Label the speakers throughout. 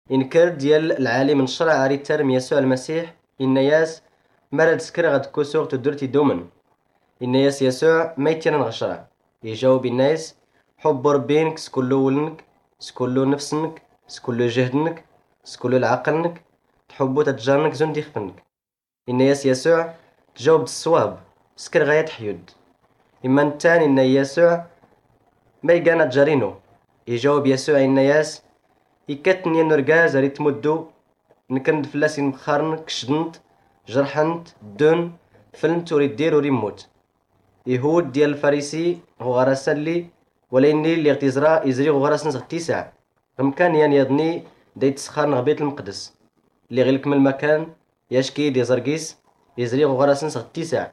Speaker 1: إنكر ديال العالم من الشرع عري الترم يسوع المسيح إن ياس مرد سكر غد كسوغ تدرتي دومن إن ياس يسوع ميتين غشرع يجاوب الناس حب ربينك سكلو ولنك سكلو نفسنك سكلو جهدنك سكلو عقلنك تحبو تتجارنك زون ديخفنك إن ياس يسوع تجاوب الصواب سكر غاية حيود إما التاني إن يسوع ما يقانا تجارينو يجاوب يسوع إن ياس يكتني نرقاز ريت مدو نكند فلاسي مخارن كشدنت جرحنت دون فلنت وريد دير وريموت يهود ديال الفارسي هو غراسلي وليني اللي اغتزرا يزري غراسن زغ التسع غمكان يضني دايت سخار نغبيت المقدس اللي غيلك من المكان يشكي دي زرقيس يزري غراسن زغ التسع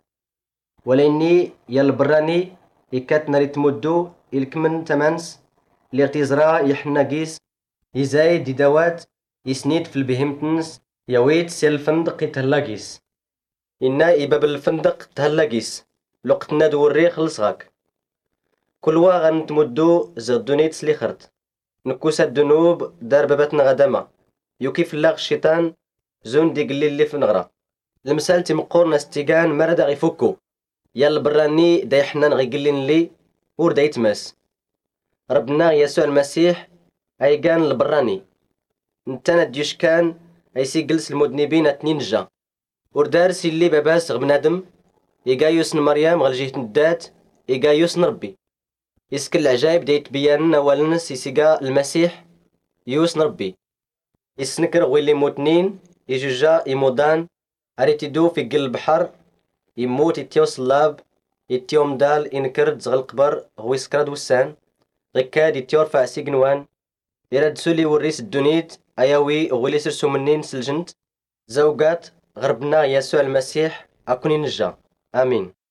Speaker 1: وليني يا البراني يكات ناري تمدو يلكمن تمانس اللي اغتزرا يحنا قيس يزايد يدوات يسنيد في البهيمتنس يويت سيل الفندق يتهلاقيس إنا إباب الفندق تهلاقيس لقتنا دوري خلصغاك كل واغن تمدو زغدوني تسلي خرت نكوسا الدنوب دار باباتنا غدامة يوكيف اللاغ الشيطان زون دي قليل اللي في نغرة المثال تمقورنا استيقان مرد غيفوكو يال براني داي حنان غيقلين لي ور داي تماس ربنا يسوع المسيح أي كان البراني نتانا ديوش كان أي سيقلس المذنبين اتنين جا وردارس اللي باباس بنادم إيقا يوسن مريم غالجيت ندات إيقا يوسن ربي يسكن العجايب ديت بيان أولنس يسيقا المسيح يوسن ربي يسنكر غويلي موتنين يجوجا يمودان أريت يدو في قل البحر يموت يتيو صلاب يتيو مدال إنكرد زغل القبر غوي سكراد وسان غيكاد يتيور فاسي قنوان يرد سولي وريس الدنيت أياوي غولي سرسو منين سلجنت زوجات غربنا يسوع المسيح أكوني نجا آمين.